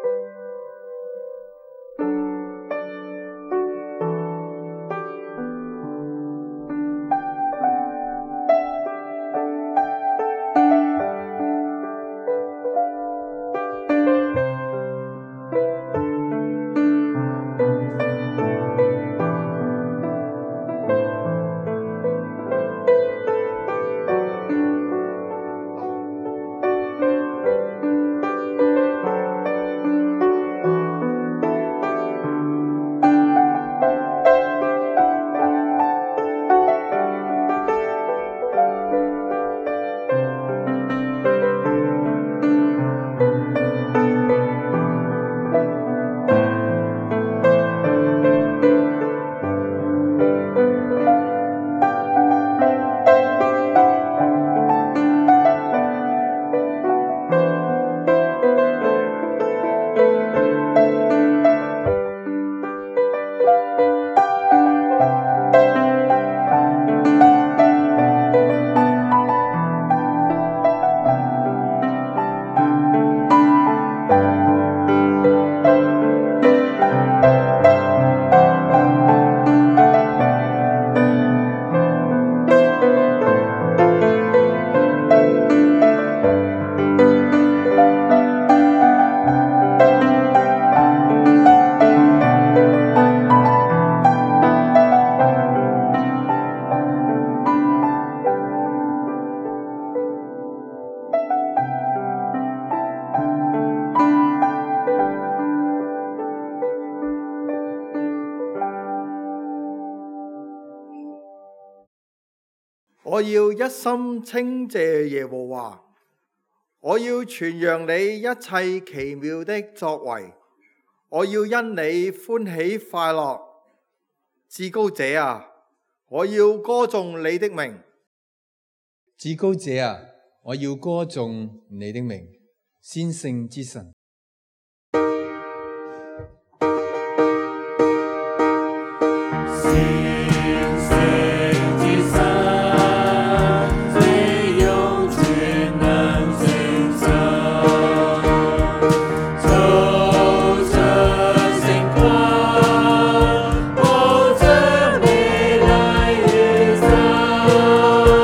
我要一心稱謝耶和華，我要傳揚你一切奇妙的作為，我要因你歡喜快樂。至高者啊，我要歌頌你的名。 至高者啊，我要歌頌你的名，先聖之神。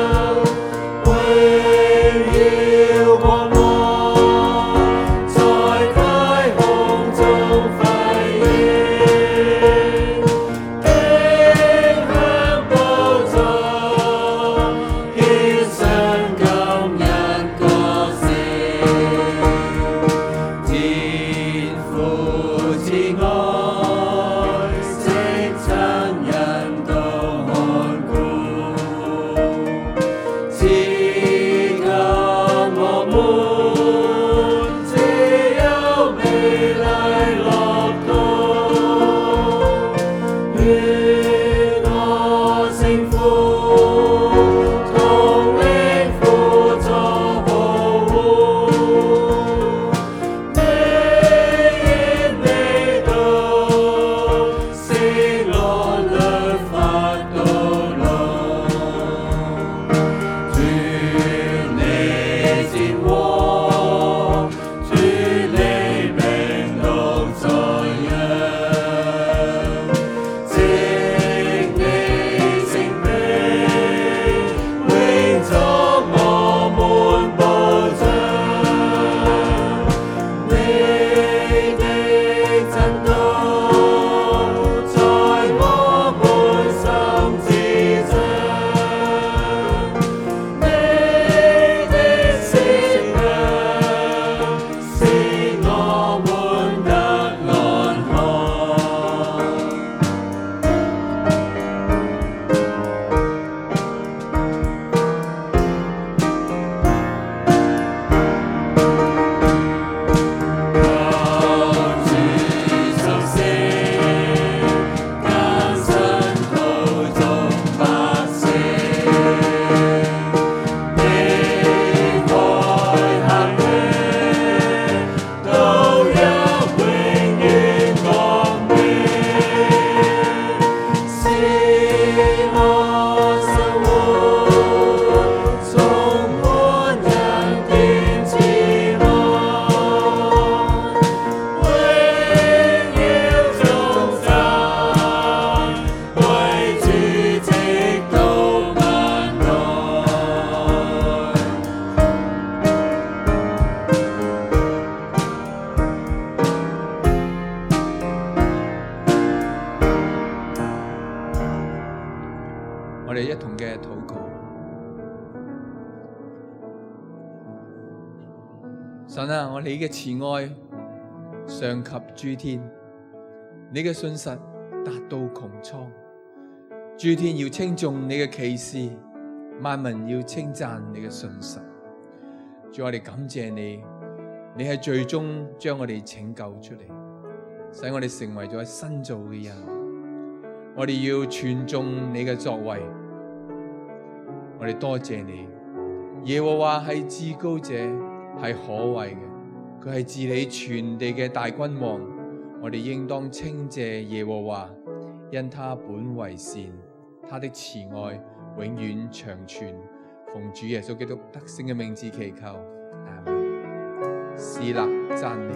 光芒从神啊，我哋嘅慈愛上及諸天，你嘅信實達到穹蒼，諸天要稱頌你嘅奇事，萬民要稱讚你嘅信實。主，我哋感謝你，你係最終將我哋拯救出嚟，使我哋成為咗新造嘅人。我哋要傳頌你嘅作為，我哋多謝你。耶和華係至高者，係可畏嘅，佢係治理全地嘅大君王。我哋應當稱謝耶和華，因他本為善，他的慈愛永遠長存。奉主耶穌基督得勝嘅名字祈求，阿們。是立讚美。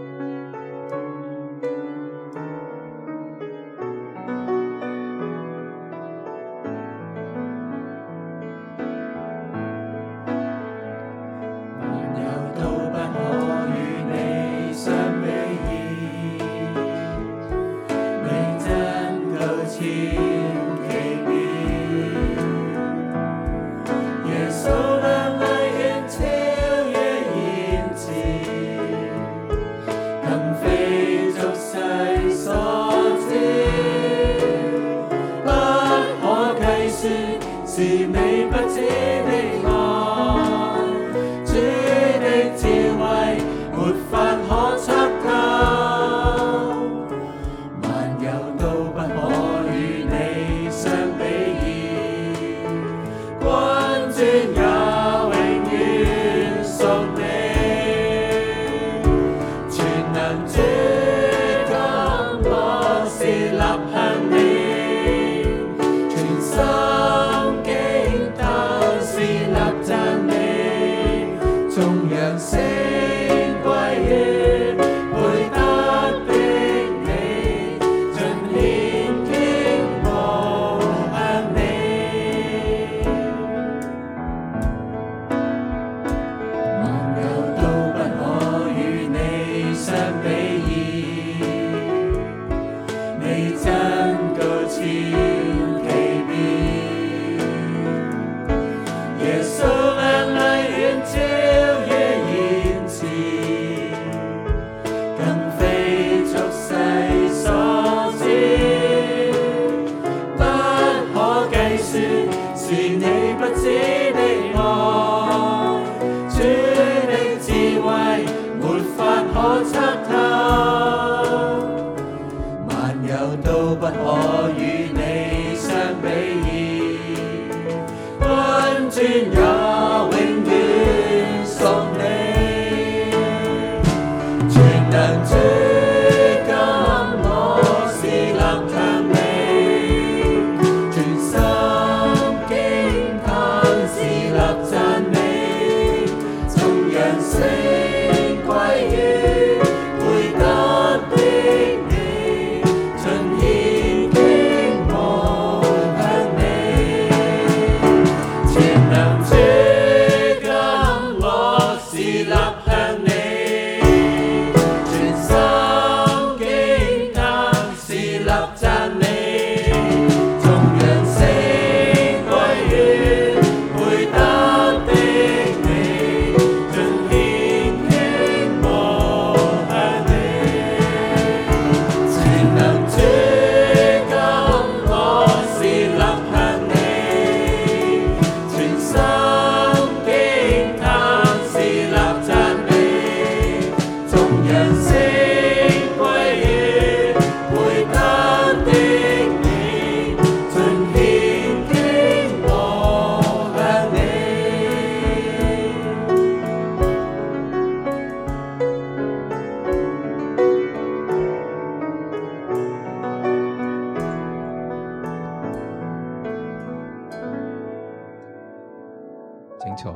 請坐。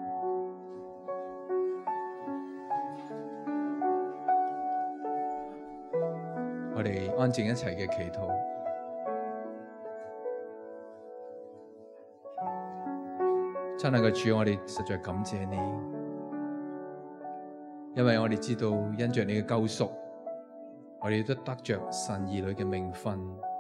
我哋安靜一齊嘅祈禱。親愛嘅主，我哋實在感謝你，因為我哋知道因着你嘅救贖，我哋都得着神兒女嘅名分。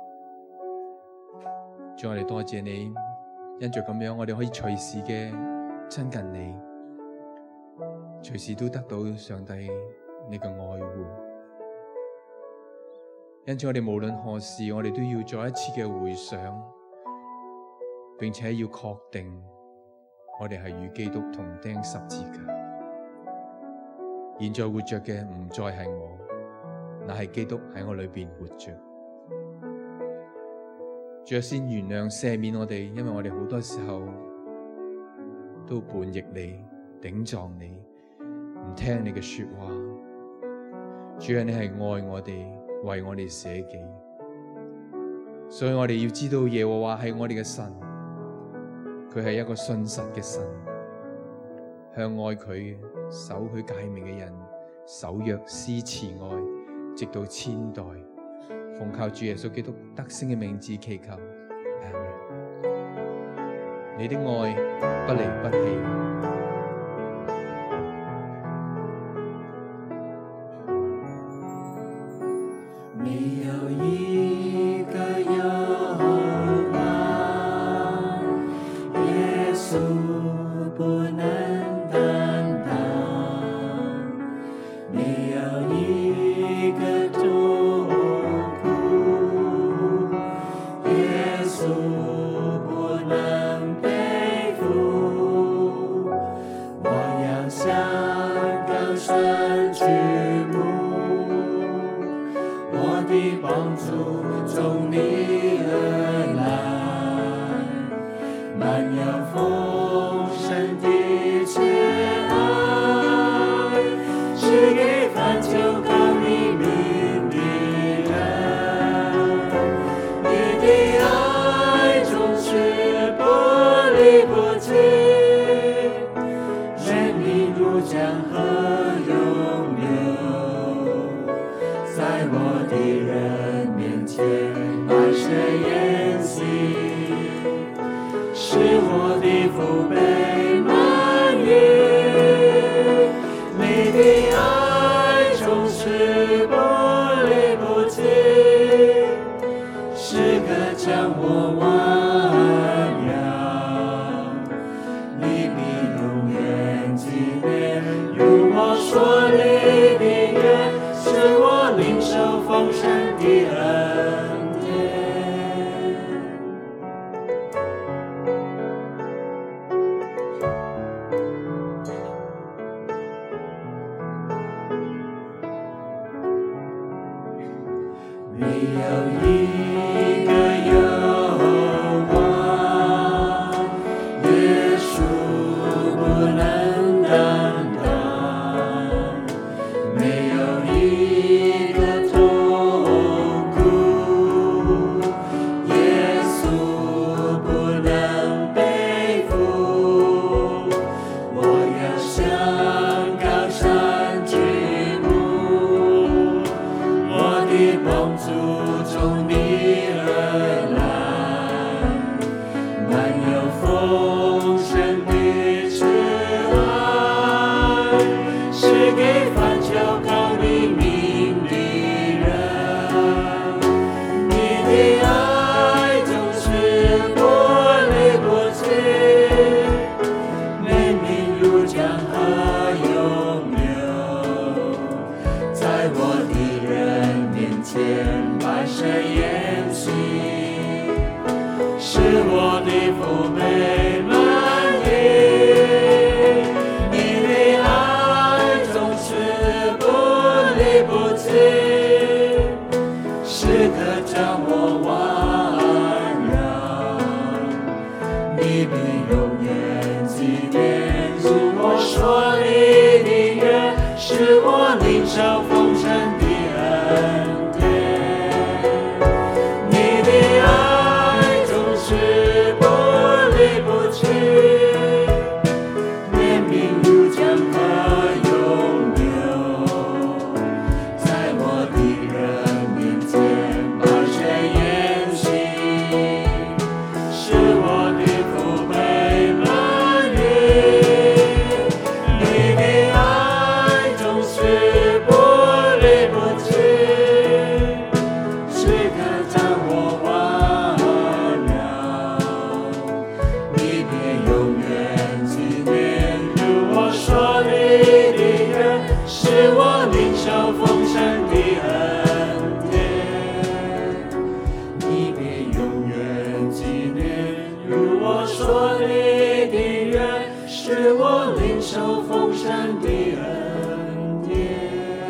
主，我哋多謝你，因着咁樣，我哋可以隨時嘅親近你， 隨時都得到上帝你嘅愛護。因此我哋無論何時，我哋都要再一次嘅回想，並且要確定我哋係與基督同釘十字架。現在活着嘅唔再係我，乃係基督喺我裏邊活着。主啊，先原諒赦免我哋，因為我哋好多時候都叛逆你、頂撞你，唔聽你嘅說話。主啊，你係愛我哋，為我哋捨己，所以我哋要知道耶和華係我哋嘅神，佢係一個信實嘅神，向愛佢、守佢誡命嘅人守約施慈愛，直到千代。奉靠主耶穌基督得勝嘅名字祈求，阿們。你的愛不離不棄。 沒有一個有愛，耶穌不能擔當，沒有一個痛苦，耶穌不能背負。我要向高山舉目，我的幫助從你而來，滿有豐盛的慈愛，是給凡求告你名的人。你的愛總是不離不棄，生命如江河湧流，在我的人面前擺設筵席，使我的福杯滿溢。你的愛總是不離不棄，時刻將我環繞，你必永遠紀念如我所立的約，使我領受豐盛的恩典。沒有一個有愛，耶穌不能擔當，沒有一個痛苦，耶穌不能背負。我要向高山舉目，我的幫助從你而來，滿有豐盛的慈愛，是給凡求告你名的人。你的愛總是不離不棄，憐憫如江河湧流，在我的人面前擺設筵席，使我的福杯滿溢。你的愛總是不離不棄，時刻將我環繞，你必永遠紀念如我所立的約，使我領受豐盛的恩典。你的愛總是不離不棄，憐憫如江河湧流，在我的人面前擺設筵席，使我的福杯滿溢。你的愛總是不離不使我领受丰盛的恩典。你必永远纪念如我所立的约，使我领受丰盛的恩典。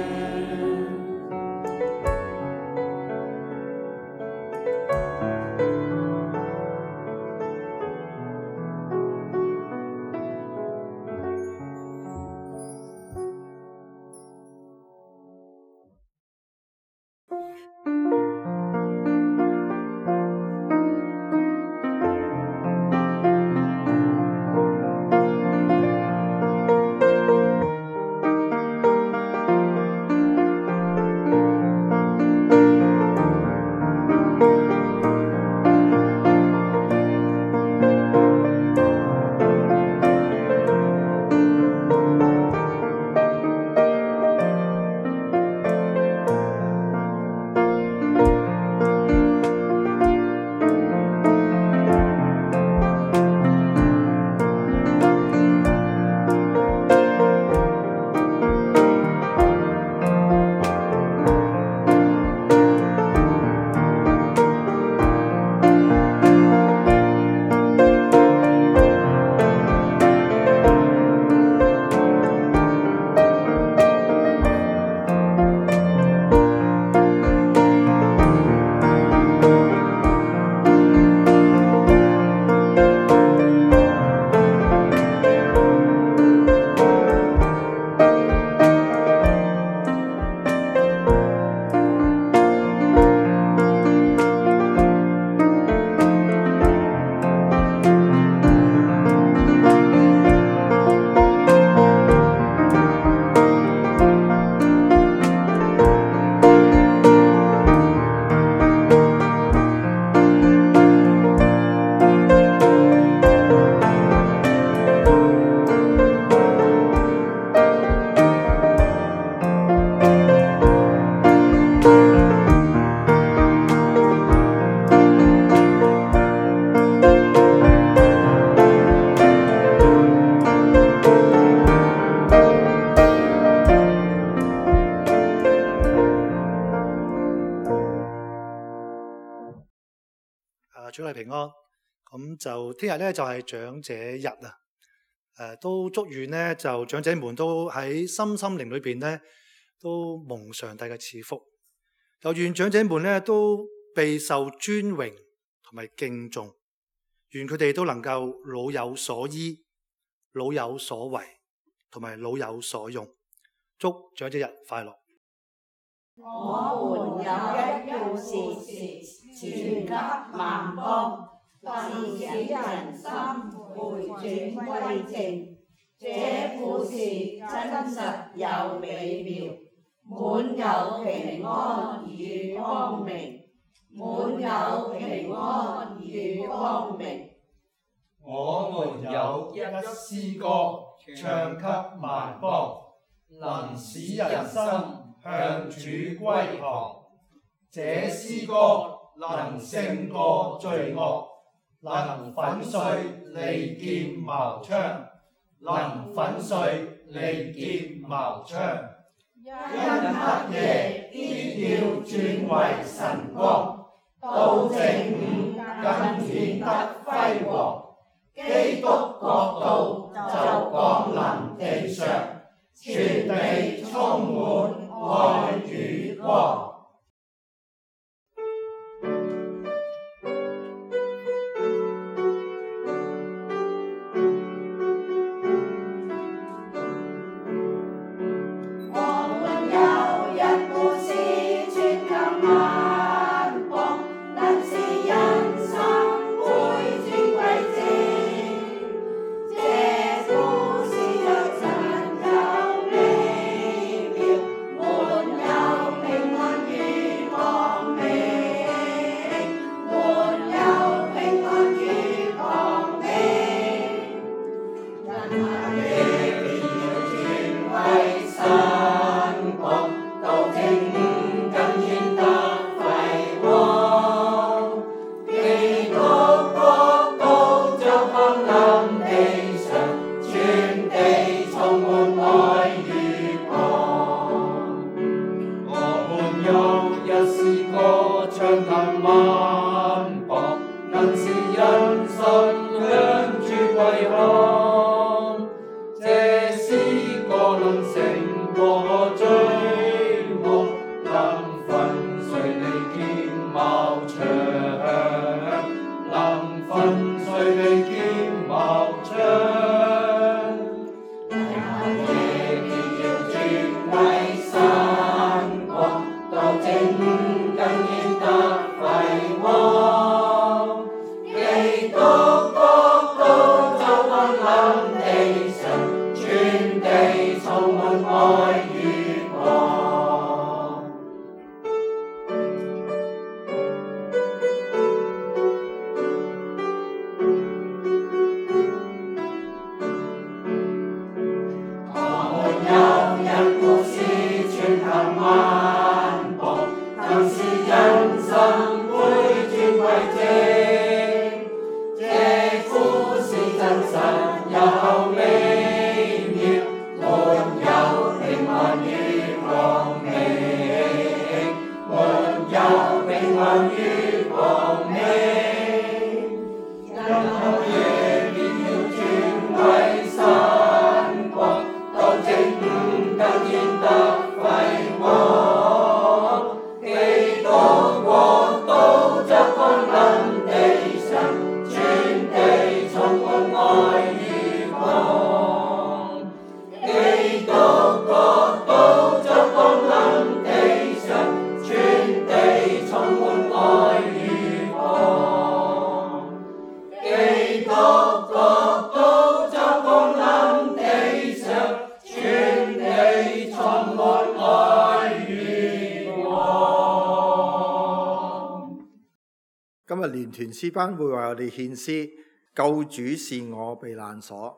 主內平安。咁就聽日咧就係長者日啊！都祝願咧就長者們都喺心靈裏邊咧都蒙上帝嘅賜福。又願長者們咧都備受尊榮同埋敬重。願佢哋都能夠老有所依、老有所為同埋老有所用。祝長者日快樂！ 我們有一故事傳給萬邦，致使人心回轉歸正。這故事真實又美妙，滿有平安與光明，滿有平安與光明。 我們有一詩歌唱給萬邦，能使人心向主歸航。這詩歌能勝過罪惡，能粉碎利劍矛槍，能粉碎利劍矛槍。因黑夜必要轉為晨光，到正午更顯得輝煌。基督國度就降臨地上，全地充滿愛與光。 這故事就真有美萬步，能使人生回轉歸正。這故事真實又美妙，沒有平安與光明，沒有平安與光明。然後夜必要轉為晨光，到正午更顯得輝煌。基督國度就降臨地上，全地充滿愛與光。基督國度就降臨地上，全地充滿愛與光。基督國度就降臨地上，全地充滿愛與光。 今日聯團詩班會為我哋獻詩，救主是我避難所。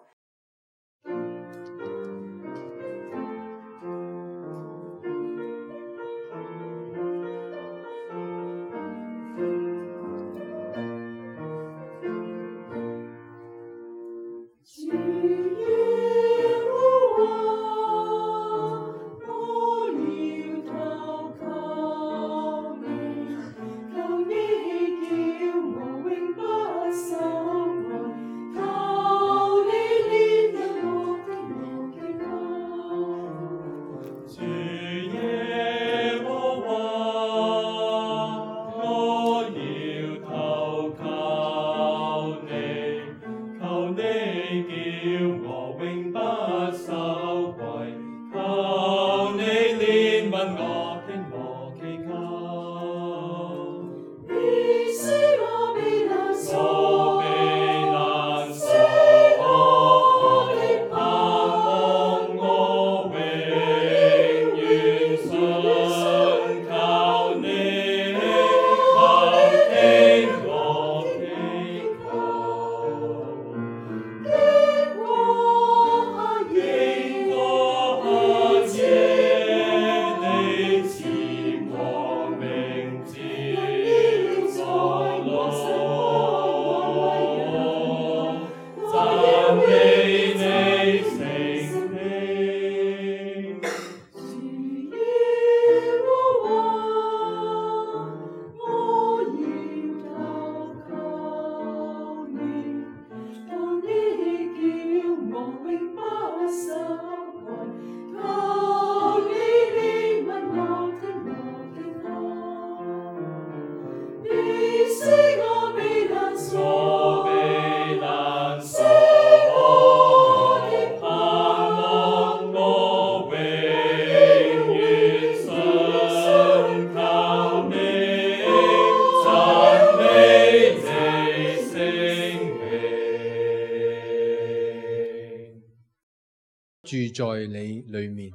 住在你裏面。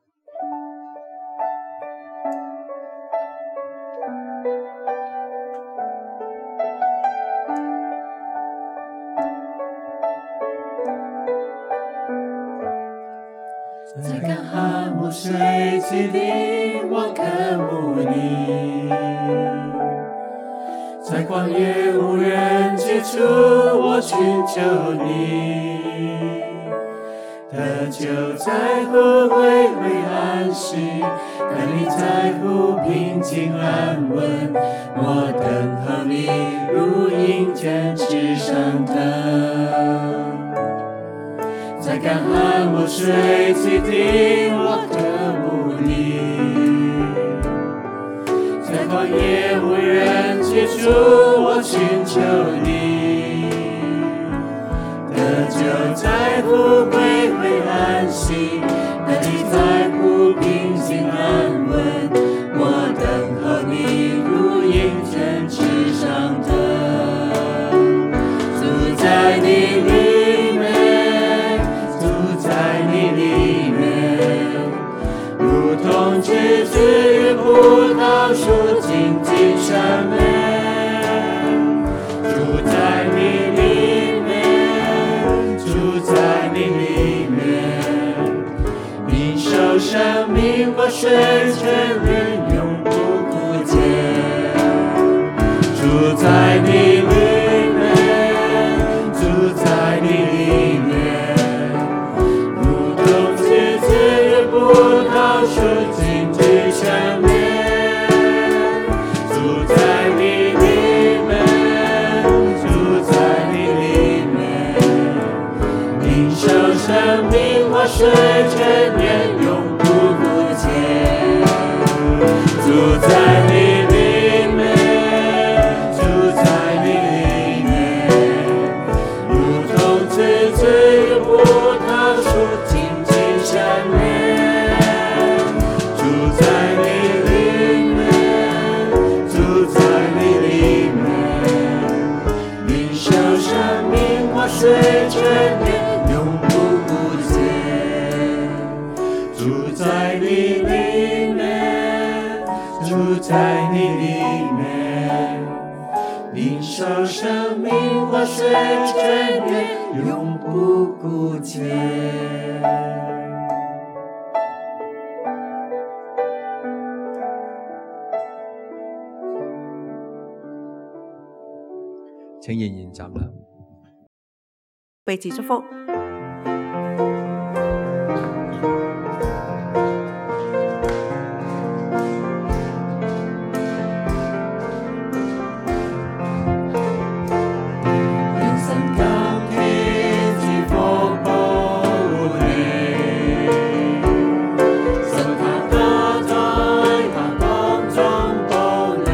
在干旱无水之地，我渴慕你；在旷野无人之处，我寻求你。得救在乎归回安息，看你在乎平静安稳。我等候你，如鹰展翅上腾。在干旱无水之地，我渴慕你；在旷野无人之处，我寻求你。得救在乎归回安息，看你在乎平静安稳。我等候你，如鹰展翅上腾。住在你里面，住在你里面，如同枝子与葡萄树紧紧相连。住在你里面，住在你里面，领受生命命我水泉源永不枯竭。住在你里面，住在你里面，如同枝子与葡萄树紧紧缠绵。住在你里面，住在你里面，领受生命活水泉源永不枯竭。住在你里面，住在你里面，如同枝子与葡萄树紧紧缠绵。住在你里面，住在你里面，领受生命活水泉源永不枯竭。住在你里面，住在你里面，领受生命活水泉源永不枯竭。 請仍然站立。 彼此祝福。 願神今天賜福保護你，神他多在他光中保你。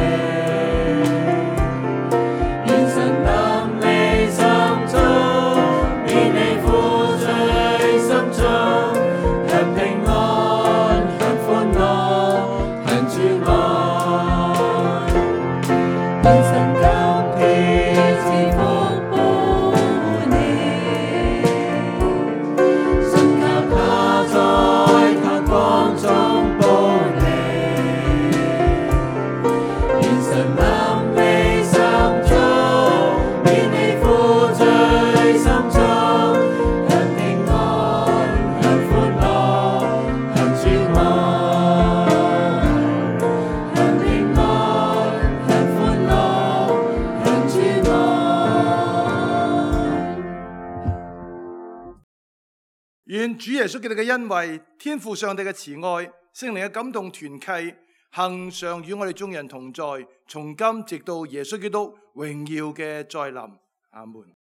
願神臨你心中，免你負罪心中，享平安，享歡樂，享主愛。願神今天賜福保護你，神靠他在他光中保你。願神臨你心中，免你負罪心中，享平安，享歡樂，享主愛。享平安，享歡樂，享主愛。 願主耶穌基督嘅恩惠、天父上帝嘅慈愛、聖靈嘅感動團契，恒常與我哋眾人同在，從今直到耶穌基督榮耀嘅再臨。阿門。